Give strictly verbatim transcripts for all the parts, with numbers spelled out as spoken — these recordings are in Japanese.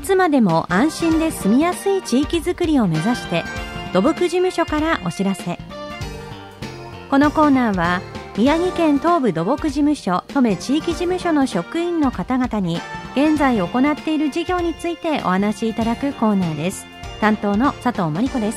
つまでも安心で住みやすい地域づくりを目指して土木事務所からお知らせ。このコーナーは宮城県東部土木事務所登米地域事務所の職員の方々に現在行っている事業についてお話しいただくコーナーです。担当の佐藤真理子です。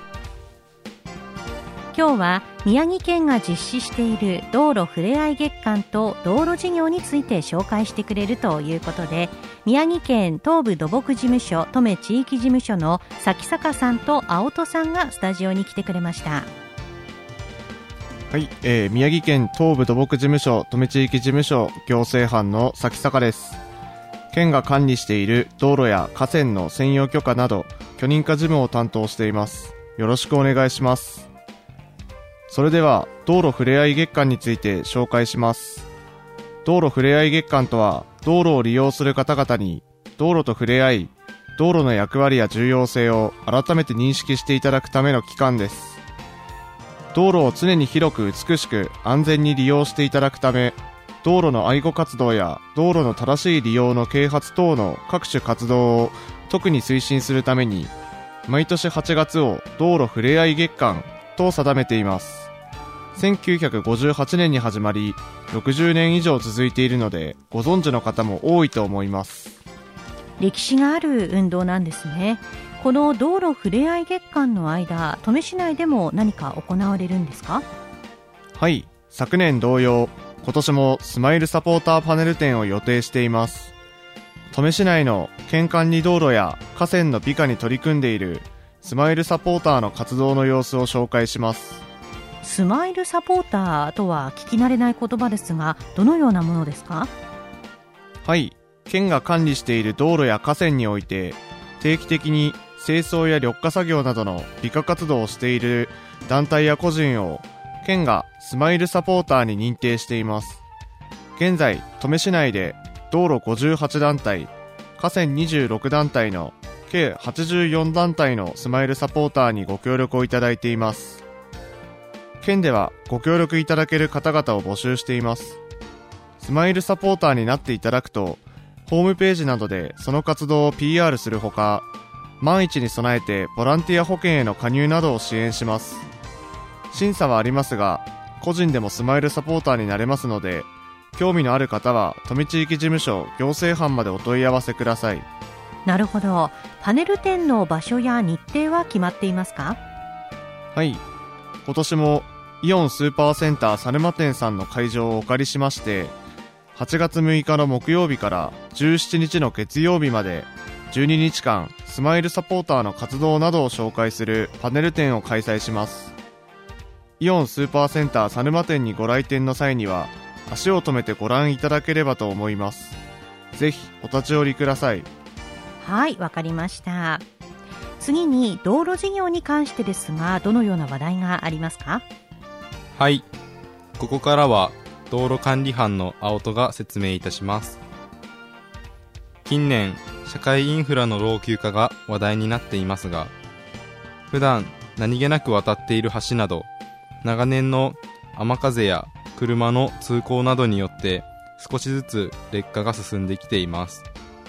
今日は宮城県が実施している道路ふれあい月間と道路事業について紹介してくれるということで、宮城県東部土木事務所登米地域事務所の崎坂さんと青戸さんがスタジオに来てくれました。 はい、えー、宮城県東部土木事務所登米地域事務所行政班の崎坂です。県が管理している道路や河川の占用許可など許認可事務を担当しています。よろしくお願いします。それでは道路ふれあい月間について紹介します。道路ふれあい月間とは、道路を利用する方々に道路と触れ合い、道路の役割や重要性を改めて認識していただくための期間です。道路を常に広く美しく安全に利用していただくため、道路の愛護活動や道路の正しい利用の啓発等の各種活動を特に推進するために、毎年はちがつを道路ふれあい月間と定めています。せんきゅうひゃくごじゅうはちねんに始まり、ろくじゅうねん以上続いているので、ご存知の方も多いと思います。 歴史がある運動なんですね。この道路ふれあい月間の間、登米市内でも何か行われるんですか？ はい、昨年同様、今年もスマイルサポーターパネル展を予定しています。登米市内の県管理道路や河川の美化に取り組んでいるスマイルサポーターの活動の様子を紹介します。 スマイルサポーターとは聞き慣れない言葉ですが、どのようなものですか？ はい、県が管理している道路や河川において定期的に清掃や緑化作業などの美化活動をしている団体や個人を県がスマイルサポーターに認定しています。現在、登米市内で道路ごじゅうはちだんたい、河川にじゅうろくだんたいの計はちじゅうよんだんたいのスマイルサポーターにご協力をいただいています。県ではご協力いただける方々を募集しています。スマイルサポーターになっていただくと、ホームページなどでその活動を ピーアール するほか、万一に備えてボランティア保険への加入などを支援します。審査はありますが、個人でもスマイルサポーターになれますので、興味のある方は登米地域事務所行政班までお問い合わせください。 なるほど。パネル展の場所や日程は決まっていますか？ はい、今年もイオンスーパーセンター猿間店さんの会場をお借りしまして、はちがつむいかの木曜日からじゅうしちにちの月曜日までじゅうににちかんスマイルサポーターの活動などを紹介するパネル展を開催します。イオンスーパーセンター猿間店にご来店の際には足を止めてご覧いただければと思います。ぜひお立ち寄りください。 はい、わかりました。次に道路事業に関してですが、どのような話題がありますか？ はい、ここからは道路管理班の青戸が説明いたします。近年、社会インフラの老朽化が話題になっていますが、普段何気なく渡っている橋など、長年の雨風や車の通行などによって少しずつ劣化が進んできています。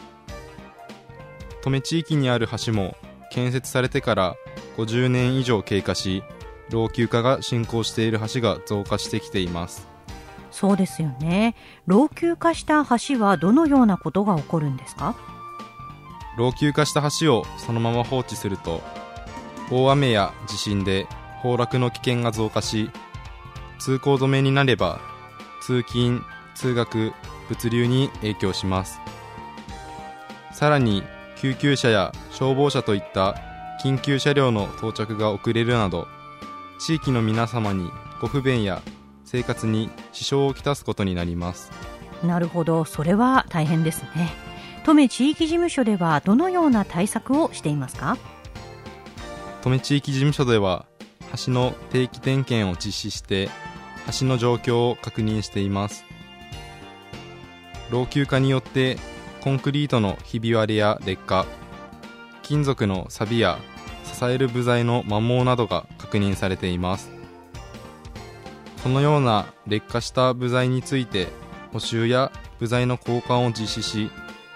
登米地域にある橋も建設されてからごじゅうねん以上経過し、老朽化が進行している橋が増加してきています。 そうですよね。老朽化した橋はどのようなことが起こるんですか？ 老朽化した橋をそのまま放置すると、大雨や地震で崩落の危険が増加し、通行止めになれば通勤・通学・物流に影響します。さらに救急車や消防車といった緊急車両の到着が遅れるなど、地域の皆様にご不便や生活に支障をきたすことになります。 なるほど、それは大変ですね。登米地域事務所ではどのような対策をしていますか？ 登米地域事務所では橋の定期点検を実施して橋の状況を確認しています。老朽化によってコンクリートのひび割れや劣化、金属の錆や支える部材の摩耗などが確認されています。このような劣化した部材について補修や部材の交換を実施し、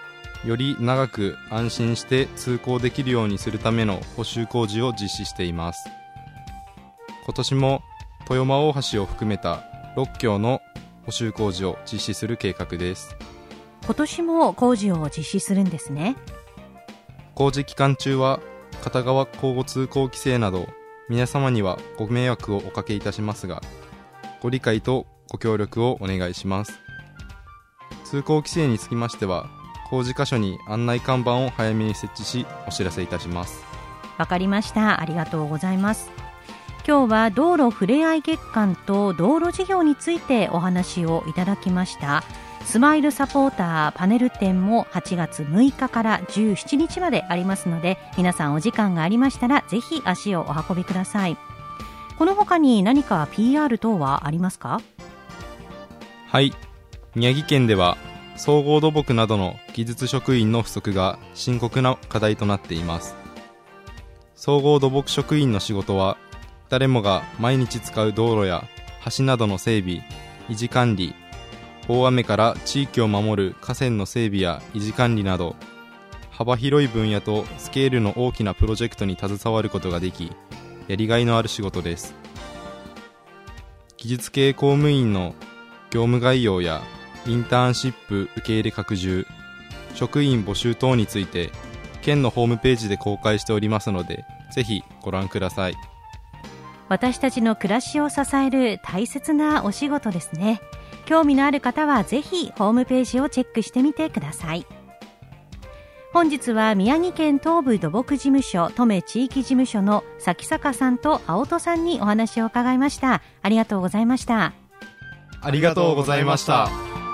より長く安心して通行できるようにするための補修工事を実施しています。今年も豊間大橋を含めたろっきょうの補修工事を実施する計画です。 今年も工事を実施するんですね。 工事期間中は片側交互通行規制など皆様にはご迷惑をおかけいたしますが、ご理解とご協力をお願いします。通行規制につきましては工事箇所に案内看板を早めに設置しお知らせいたします。 わかりました。ありがとうございます。今日は道路ふれあい月間と道路事業についてお話をいただきました。スマイルサポーターパネル展もはちがつむいかからじゅうしちにちまでありますので、皆さんお時間がありましたらぜひ足をお運びください。この他に何か ピーアール 等はありますか？ はい、宮城県では総合土木などの技術職員の不足が深刻な課題となっています。総合土木職員の仕事は誰もが毎日使う道路や橋などの整備、維持管理、大雨から地域を守る河川の整備や維持管理など幅広い分野とスケールの大きなプロジェクトに携わることができ、やりがいのある仕事です。技術系公務員の業務概要やインターンシップ受け入れ拡充、職員募集等について県のホームページで公開しておりますので、ぜひご覧ください。 私たちの暮らしを支える大切なお仕事ですね。興味のある方はぜひホームページをチェックしてみてください。本日は宮城県東部土木事務所登米地域事務所の崎坂さんと青戸さんにお話を伺いました。ありがとうございました。 ありがとうございました。